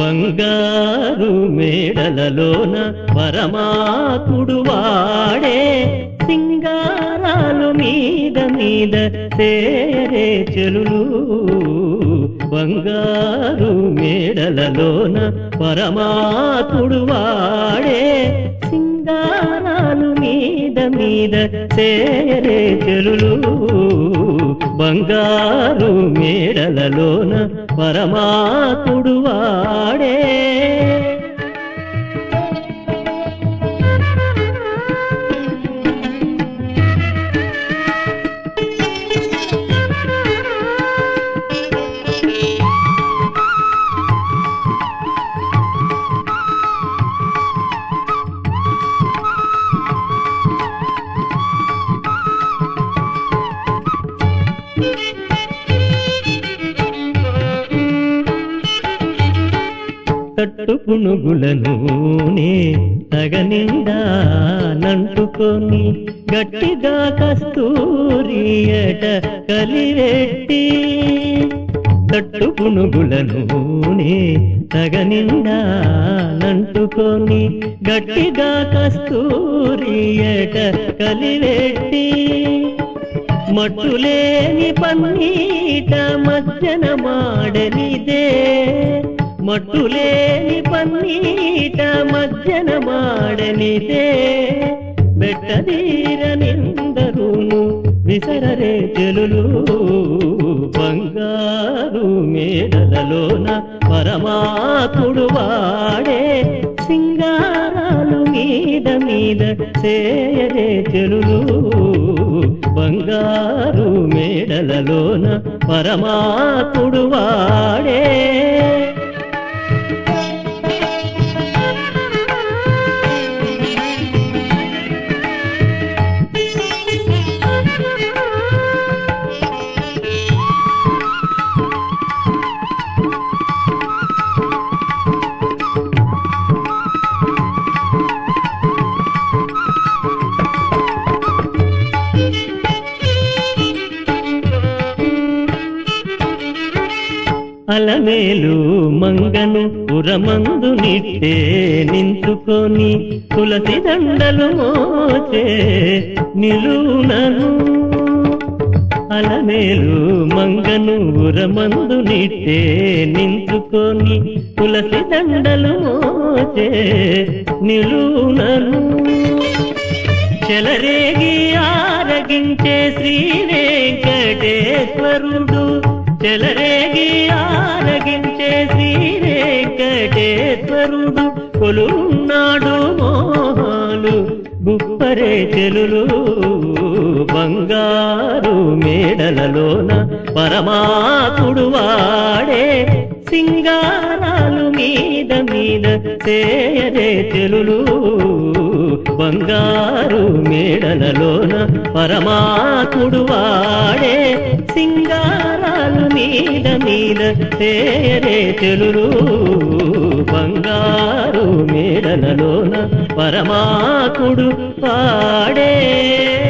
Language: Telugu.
బంగారు మేడలలోన పరమాత్ముడు వాడే సింగారాలు మీద మీద తేరే చెలులు బంగారు మేడలలోన పరమాత్ముడు వాడే సింగారాలు మీద మీద తేరే చెలులు బంగారు మేడలలోన పరమాత్ముడు వాడే కట్టు పునుగులను తగనిండా నంటుకొని గట్టిగా కస్తూరియట కలివెట్టి కట్టు పునుగులను తగనిండా నంటుకొని గట్టిగా కస్తూరియట కలివెట్టి మట్టులేని పన్నీట మజ్జన మాడనిదే మట్టులేని పన్నీట మజ్జన మాడనిదే బెట్టదీర నిందరును విసరరే చెలులు బంగారు మేడలలోన పరమాత్ముడు వాడే సింగారాలు మీద మీద తేరే చెలులు బంగారు మేడలలోన పరమాత్ముడు వాడే అలమేలు మంగను పురమందు నిట్టే నించుకొని తులసి దండలు మోచే నిలునను అలమేలు మంగను పురమందు నిట్టే నించుకొని తులసి దండలు మోచే నిలునను చెలరేగి ఆరగించే శ్రీ వెంకటేశ్వరుడు చెలరేగి ఆరగించే శ్రీ వెంకటేశ్వరుడు కొలున్నాడు మోహాలు గుప్పరే చెలులు బంగారు మేడలలోన పరమాత్ముడు వాడే సింగారాలు మీద మీద తేరే చెలులు బంగారు మేడలలోన పరమాత్ముడు వాడే సింగారాలు మీద మీద తేరే చెలులు బంగారు మేడలలోన పరమాత్ముడు వాడే